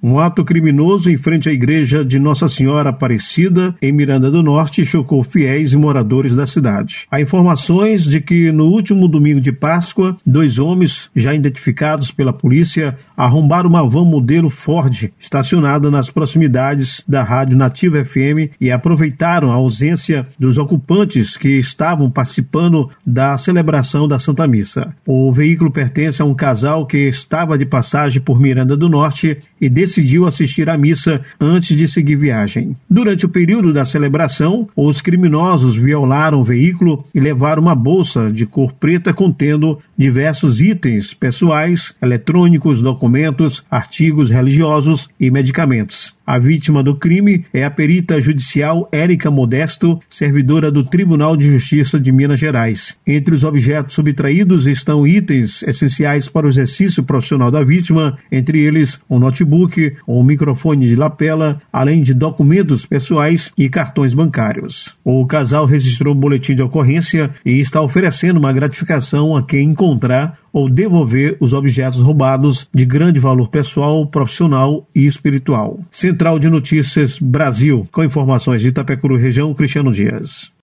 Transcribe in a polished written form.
Um ato criminoso em frente à igreja de Nossa Senhora Aparecida, em Miranda do Norte, chocou fiéis e moradores da cidade. Há informações de que no último domingo de Páscoa, 2 homens, já identificados pela polícia, arrombaram uma van modelo Ford, estacionada nas proximidades da Rádio Nativa FM, e aproveitaram a ausência dos ocupantes que estavam participando da celebração da Santa Missa. O veículo pertence a um casal que estava de passagem por Miranda do Norte e decidiu assistir à missa antes de seguir viagem. Durante o período da celebração, os criminosos violaram o veículo e levaram uma bolsa de cor preta contendo diversos itens pessoais, eletrônicos, documentos, artigos religiosos e medicamentos. A vítima do crime é a perita judicial Érica Modesto, servidora do Tribunal de Justiça de Minas Gerais. Entre os objetos subtraídos estão itens essenciais para o exercício profissional da vítima, entre eles um notebook, um microfone de lapela, além de documentos pessoais e cartões bancários. O casal registrou um boletim de ocorrência e está oferecendo uma gratificação a quem encontrar ou devolver os objetos roubados de grande valor pessoal, profissional e espiritual. Central de Notícias Brasil, com informações de Itapecuru, região, Cristiano Dias.